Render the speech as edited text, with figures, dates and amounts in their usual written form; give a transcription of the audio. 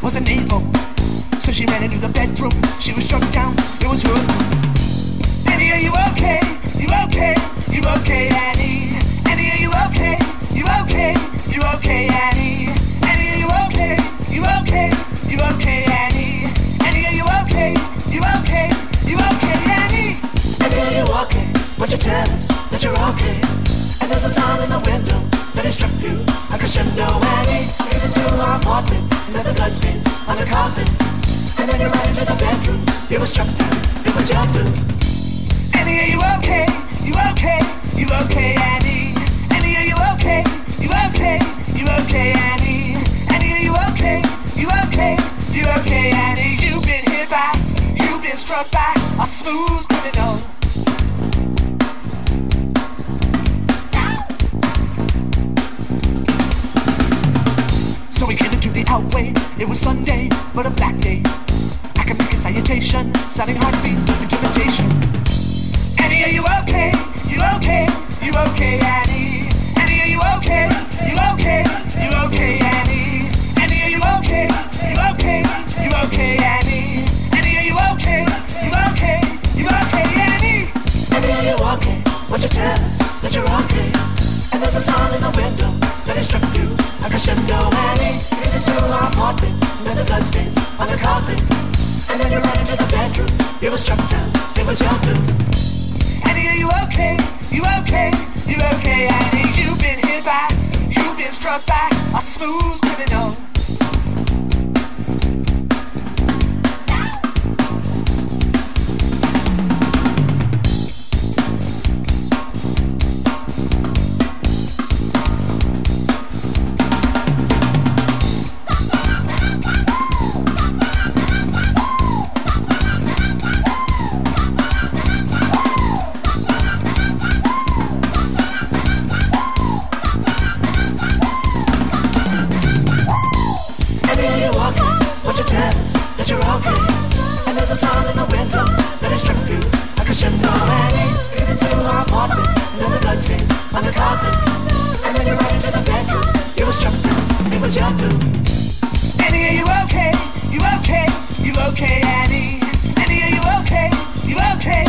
wasn't able. So she ran into the bedroom. She was struck down. It was her. Annie, are you okay? You okay? You okay, Annie? Annie, are you okay? You okay? You okay, Annie? Annie, are you okay? You okay? You okay, Annie? Annie, are you okay? You okay? You okay, Annie? Annie, are you okay? Won't you tell us that you're okay? And there's a sound in the window that has struck you a crescendo. Annie, you into our apartment and let the bloodstains on the carpet. And then you ran into the bedroom. You were struck down. It was your doom. Annie, are you okay? You okay? You okay, Annie? Annie, are you okay? You okay? You okay, Annie? Annie, are you okay? You okay? You okay, Annie? You've been hit by, you've been struck by a smooth criminal. So we came into the outway. It was Sunday, but a black day. I can make a salutation, sounding heartbeat, intimidation. Annie, are you okay? You okay? You okay, Annie? Annie, are you okay? You okay? You okay, Annie? Annie, are you okay? You okay? You okay, Annie? Annie, are you okay? You okay? You okay, Annie? Annie, are you okay? Won't you tell us that you're okay? And there's a sound in the window that has struck you a crescendo. Annie, you into our apartment and then the bloodstains on the carpet. And then you ran into the bedroom. You were struck down. It was your doom. Annie, are you okay? You okay? You okay, Annie? You've been hit by, you've been struck by a smooth criminal. Annie, are you okay? You okay? You okay, Annie? Annie, are you okay? You okay?